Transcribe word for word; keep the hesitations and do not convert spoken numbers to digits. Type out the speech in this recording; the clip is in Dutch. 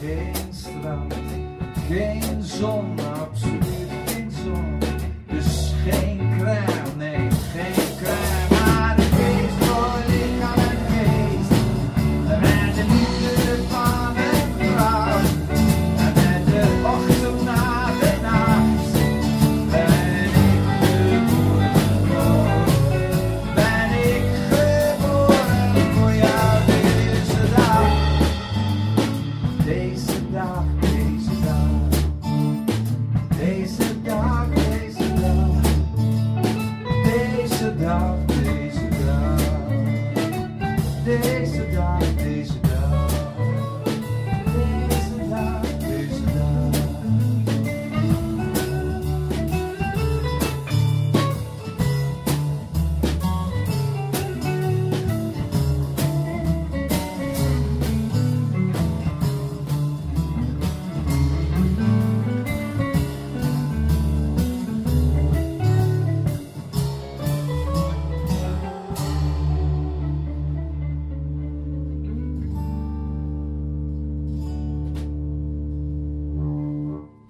geen strand, geen zon, absoluut geen zon. Dus geen crème, nee, geen crème. Maar de geest voor lichaam en geest. Met de liefde van een vrouw. En met de ochtend na de nacht. Ben ik geboren, ben ik geboren voor jou deze dag. Deze dag.